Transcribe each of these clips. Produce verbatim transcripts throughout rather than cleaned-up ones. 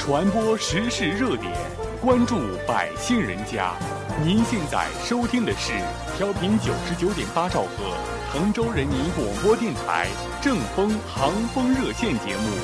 传播时事热点，关注百姓人家。您现在收听的是调频九十九点八兆赫，滕州人民广播电台正风航风热线节目。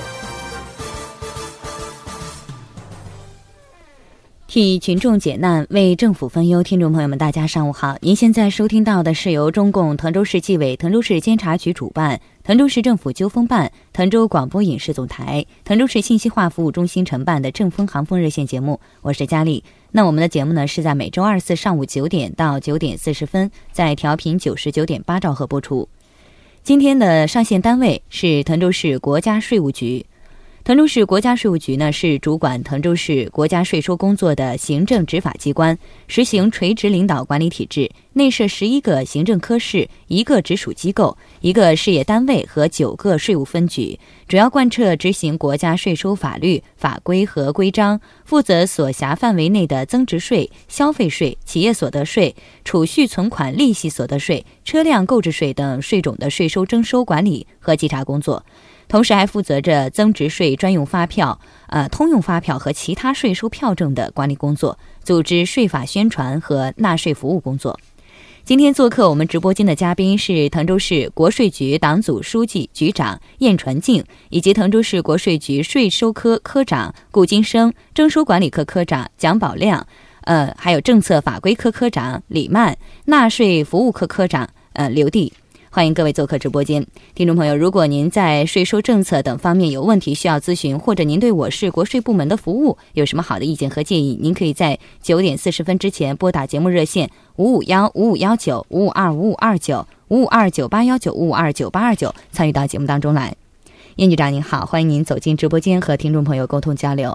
替群众解难，为政府分忧。听众朋友们，大家上午好！您现在收听到的是由中共滕州市纪委、滕州市监察局主办，滕州市政府纠风办、滕州广播影视总台、滕州市信息化服务中心承办的正风航风热线节目。我是佳丽。那我们的节目呢，是在每周二四上午九点到九点四十分，在调频九十九点八兆赫播出。今天的上线单位是滕州市国家税务局。滕州市国家税务局呢，是主管滕州市国家税收工作的行政执法机关，实行垂直领导管理体制，内设十一个行政科室、一个直属机构、一个事业单位和九个税务分局，主要贯彻执行国家税收法律法规和规章，负责所辖范围内的增值税、消费税、企业所得税、储蓄存款利息所得税、车辆购置税等税种的税收征收管理和稽查工作。同时还负责着增值税专用发票、呃通用发票和其他税收票证的管理工作，组织税法宣传和纳税服务工作。今天做客我们直播间的嘉宾是滕州市国税局党组书记、局长燕传静，以及滕州市国税局税收科科长顾金生、征收管理科科长蒋宝亮，呃，还有政策法规科科长李曼、纳税服务科科长呃刘弟。欢迎各位做客直播间。听众朋友，如果您在税收政策等方面有问题需要咨询，或者您对我市国税部门的服务有什么好的意见和建议，您可以在九点四十分之前拨打节目热线五五幺五五幺九五五二五五二九五五二九八幺九五五二九八二九参与到节目当中来。燕局长您好，欢迎您走进直播间和听众朋友沟通交流。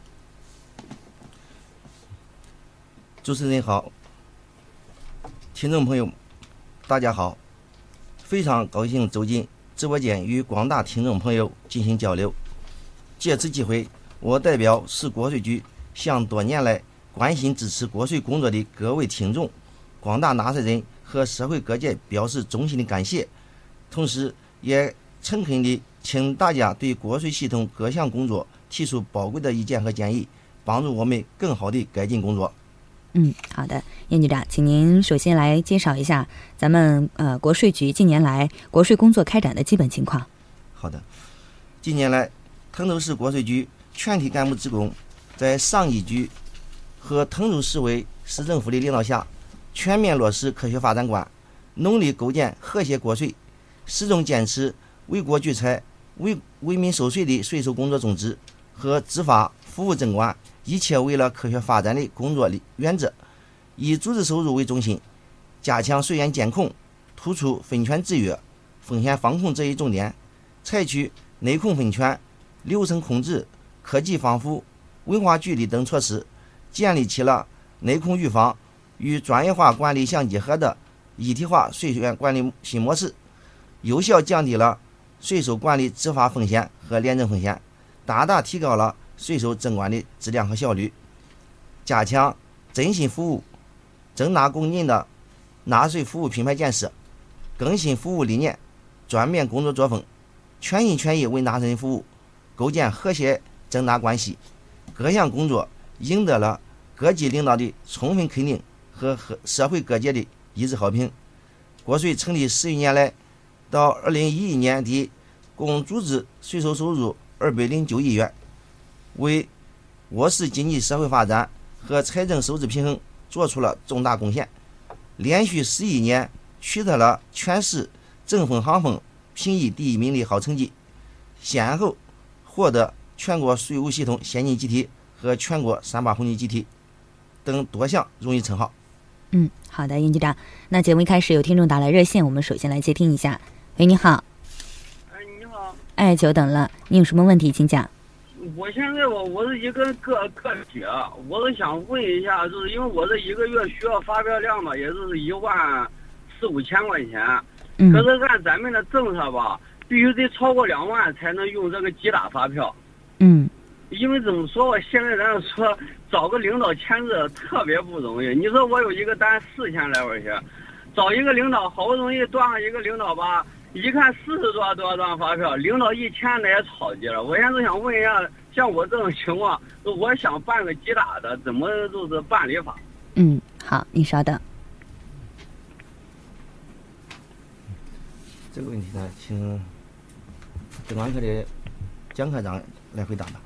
主持人好，听众朋友大家好，非常高兴走进直播间与广大听众朋友进行交流。借此机会，我代表市国税局向多年来关心支持国税工作的各位听众、广大纳税人和社会各界表示衷心的感谢，同时也诚恳地请大家对国税系统各项工作提出宝贵的意见和建议，帮助我们更好地改进工作。 嗯，好的，燕局长，请您首先来介绍一下咱们呃国税局近年来国税工作开展的基本情况。 好的，近年来，滕州市国税局全体干部职工在上级局和滕州市委市政府的领导下，全面落实科学发展观，努力构建和谐国税，始终坚持为国聚财、为为民收税的税收工作宗旨和执法服务正管，一切为了科学发展的工作原则，以组织收入为中心，加强税源监控，突出分权制约、风险防控这一重点，采取内控分权、流程控制、科技防腐、文化距离等措施，建立起了内控预防与专业化管理相结合的一体化税源管理新模式，有效降低了税收管理执法风险和廉政风险，大大提高了税收征管的质量和效率，加强征信服务、征纳公进的纳税服务品牌建设，更新服务理念、专面工作作风，全心全意为纳税人服务，构建和谐征纳关系。各项工作赢得了各级领导的充分肯定和社会各界的一致好评。国税成立十余年来，到二零一一年底，共组织税收收入二百零九亿元，为我市经济社会发展和财政收支平衡做出了重大贡献，连续十一年取得了全市正风航风评议第一名的好成绩，先后获得全国税务系统先进集体和全国三八红旗集体等多项荣誉称号。 嗯，好的，燕局长。那节目一开始有听众打来热线，我们首先来接听一下。喂，你好。 哎，你好。 哎，久等了，你有什么问题请讲。 我现在我我是一个个个体，我是想问一下，就是因为我这一个月需要发票量嘛，也就是一万四五千块钱， 嗯， 可是按咱们的政策吧，必须得超过两万才能用这个机打发票。 嗯， 因为怎么说，我现在咱说找个领导签字特别不容易。你说我有一个单四千来块钱，找一个领导好不容易断了一个领导吧，一看四十多多张发票，领导一签那也超级了。我现在想问一下， 像我这种情况，我想办个吉打的，怎么就是办理法？ 嗯，好，你稍等。 这个问题呢，请治管科的蒋科长来回答吧。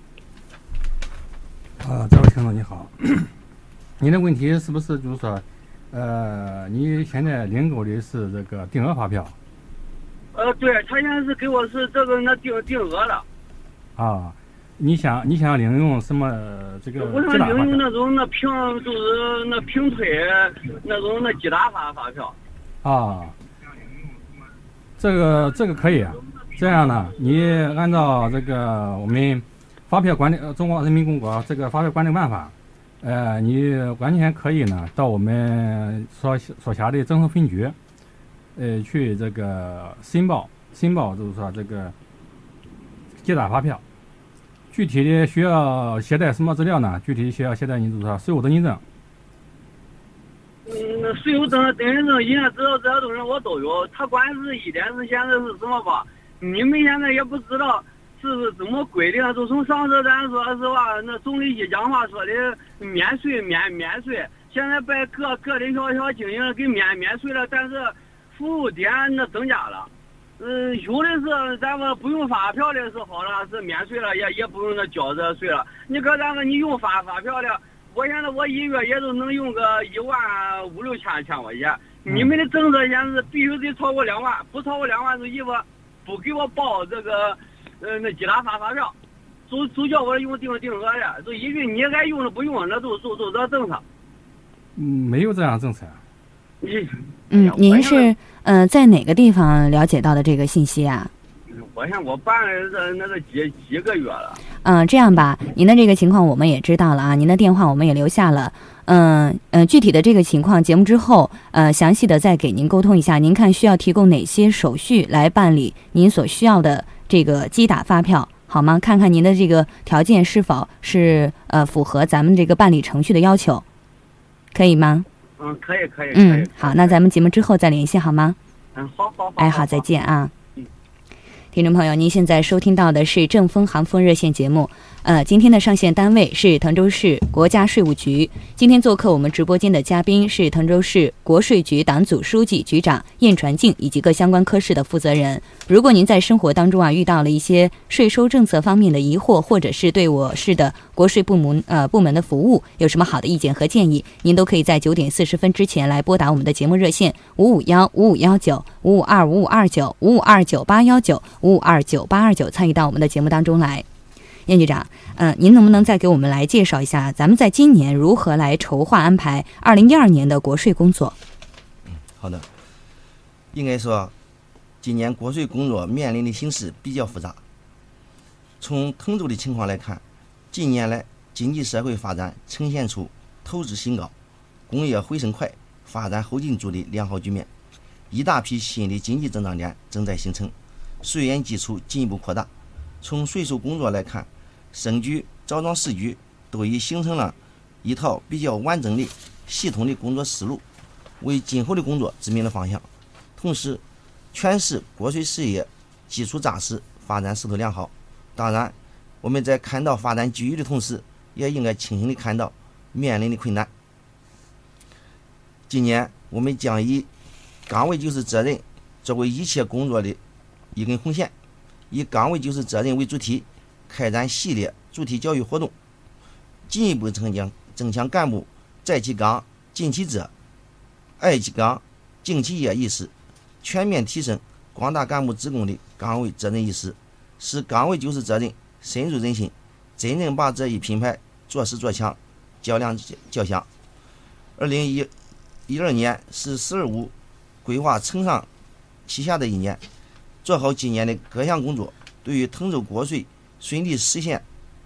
啊，这位听众你好，你的问题是不是就是说，呃，你现在领购的是这个定额发票？ 呃，对，他现在是给我是这个那定定额的。 啊，你想你想领用什么这个？ 我想领用那种那平就是那平推那种那吉打发发票。 啊，这个这个可以啊。这样呢，你按照这个我们发票管理呃中华人民共和国这个发票管理办法，呃，你完全可以呢到我们所所辖的征收分局，呃，去这个申报申报，就是说这个吉打发票。具体的需要携带什么资料呢？具体需要携带你就是说税务登记证。 嗯，那税务登登记证、营业执照这些东西我都有。他关键是一点是现在是什么吧？你们现在也不知道是怎么规定，就从上次咱说是吧，那总理一讲话说的免税免免税，现在被各各的小小经营给免免税了，但是服务点那增加了。嗯，有的是咱们不用发票的是好了，是免税了，也也不用那交这税了。你搁咱们你用发发票的，我现在我一月也都能用个一万五六千千块钱。你们的政策现在是必须得超过两万，不超过两万就意味不给我报这个呃那吉打发发票，就就叫我用定定额的，就一句你该用的不用，那都都都这政策。 嗯，没有这样政策。 你嗯，您是呃在哪个地方了解到的这个信息啊？ 我想我办了这那个几几个月了。 嗯、呃，这样吧，您的这个情况我们也知道了啊，您的电话我们也留下了。嗯 呃, 呃，具体的这个情况，节目之后呃详细的再给您沟通一下。您看需要提供哪些手续来办理您所需要的这个击打发票，好吗？看看您的这个条件是否是呃符合咱们这个办理程序的要求，可以吗？ 嗯，可以可以。 嗯，好，那咱们节目之后再联系好吗？ 嗯，好好好。 哎，好，再见啊。 嗯， 听众朋友，您现在收听到的是正风航风热线节目。呃，今天的上线单位是滕州市国家税务局。今天做客我们直播间的嘉宾是滕州市国税局党组书记、局长燕传静以及各相关科室的负责人。如果您在生活当中啊遇到了一些税收政策方面的疑惑，或者是对我市的国税部门呃部门的服务有什么好的意见和建议，您都可以在九点四十分之前来拨打我们的节目热线五五幺五五幺九五五二五五二九五五二九八幺九五五二九八二九，参与到我们的节目当中来。燕局长，呃，您能不能再给我们来介绍一下，咱们在今年如何来筹划安排二零一二年的国税工作？ 嗯，好的。应该说，今年国税工作面临的形势比较复杂。从滕州的情况来看，近年来经济社会发展呈现出投资新高、工业回升快、发展后劲足的良好局面，一大批新的经济增长点正在形成，税源基础进一步扩大。从税收工作来看，省局、枣庄市局都已形成了一套比较完整的、系统的工作思路，为今后的工作指明了方向。同时，全市国税事业基础扎实，发展势头良好。当然，我们在看到发展机遇的同时，也应该清醒地看到面临的困难。今年，我们将以岗位就是责任作为一切工作的一根红线，以岗位就是责任为主题，开展系列主题教育活动，进一步增强增强干部在其岗、尽其责、爱其岗、敬其业意识，全面提升广大干部职工的岗位责任意识，使岗位就是责任深入人心，真正把这一品牌做实做强，较量较响。二零一二年是“十二五”规划承上启下的一年，做好今年的各项工作，对于滕州国税顺利实现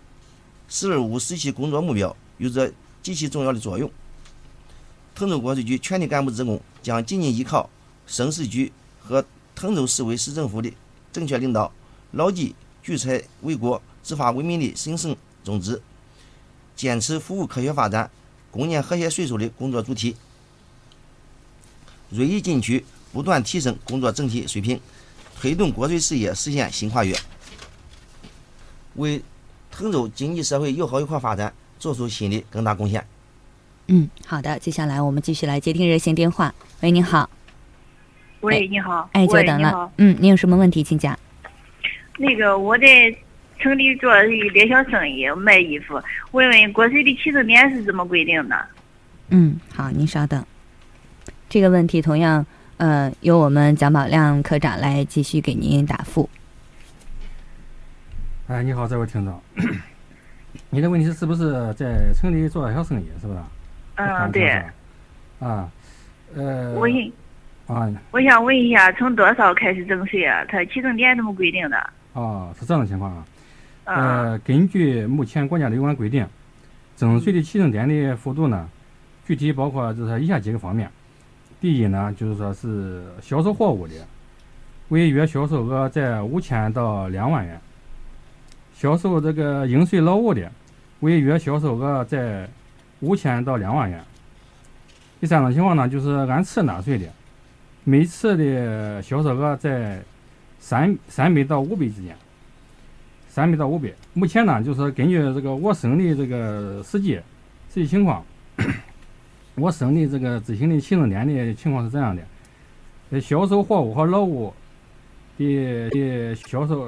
“十二五”时期工作目标有着极其重要的作用。滕州国税局全体干部职工将紧紧依靠省市局和滕州市委市政府的正确领导，牢记聚财为国、执法为民的神圣宗旨，坚持服务科学发展、共建和谐税收的工作主题，锐意进取，不断提升工作整体水平，推动国税事业实现新跨越。为滕州经济社会友好一块发展做出新的更大贡献。 嗯，好的，接下来我们继续来接听热线电话。喂，你好。 喂，你好。 哎，久等了。嗯，你有什么问题请讲。 那个我在城里做一点小生意，卖衣服，问问国税的起征点是怎么规定的？ 嗯，好，您稍等。这个问题同样呃由我们蒋宝亮科长来继续给您答复。 哎，你好，这位听众，你的问题是不是在城里做小生意，是不是？ 嗯，对。 啊，呃， 我啊， 我想问一下，从多少开始征税啊？它起征点怎么规定的？ 哦，是这样的情况啊。 嗯、 呃，根据目前国家的有关规定，征税的起征点的幅度呢，具体包括就是以下几个方面。第一呢，就是说是销售货物的，为月销售额在五千到两万元；销售这个应税劳务的，为月销售额在五千到两万元。第三种情况呢，就是按次纳税的，每次的销售额在三三倍到五倍之间，三倍到五倍。目前呢，就是根据这个我省的这个实际实际情况，我省的这个执行的起征点的情况是这样的：销售货物和劳务的的销售。